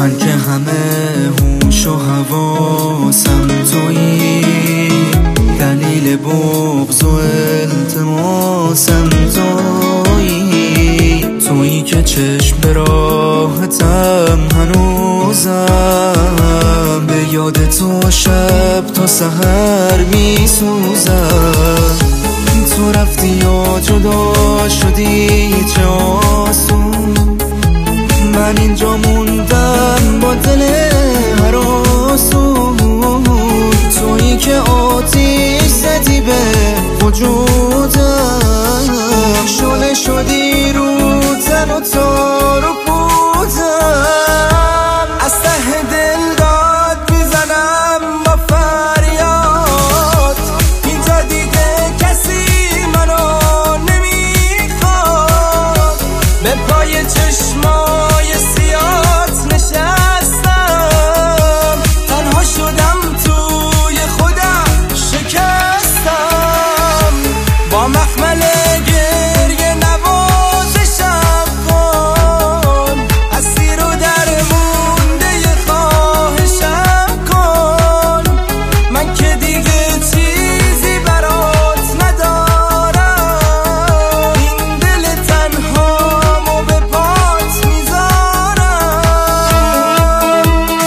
من که همه هوش و حواسم تویی، دلیل بغض و التماسم تویی که چشم به راحتم هنوزم، به یاد تو شب تا سحر می سوزم. تو رفتی یا جدا شدی چه آسون، من اینجا موندم با دل هراسون. تویی که آتیش زدی به وجودم، شعله شدی رو تن و تار و پودم. از ته دل داد میزنم با فریاد، اینجا دیگه کسی منو نمیخواد. به پای چشمای سیات نشستم، تنها شدم توی خودم شکستم. با مخمل گریه نوازشم کن، اسیر و درمونده خواهشم کن. من که دیگه چیزی برات ندارم، این دل تنهامو به پات میذارم.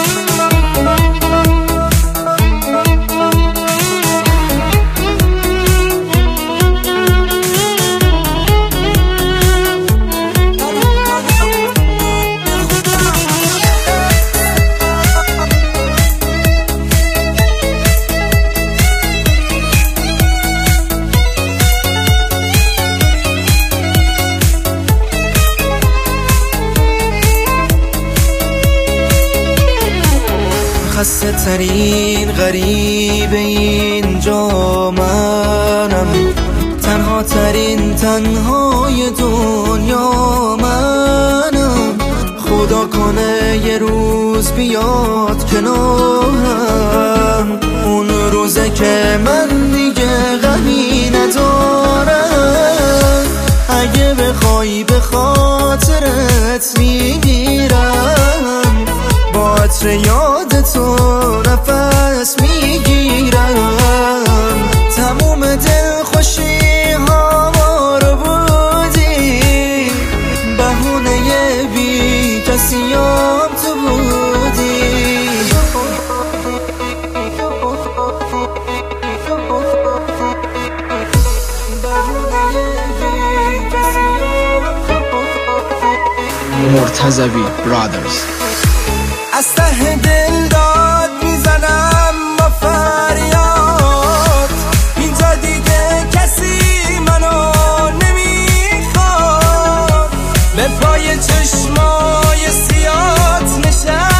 خسته ترین غریب اینجا منم، تنها ترین تنهای دنیا منم. خدا کنه یه روز بیاد کنارم، اون روزه که من دیگه غمی ندارم. اگه بخوای به خاطرت میگیرم، با عطر یاد تو نفس میگیرم. تموم دل خوشی ها رو بودی، بهونه بی کسیام تو بودی. مرتضوی برادرز. از ته دل داد میزنم با فریاد، اینجا دیگه کسی منو نمیخواد. به پای چشمای سیات نشستم،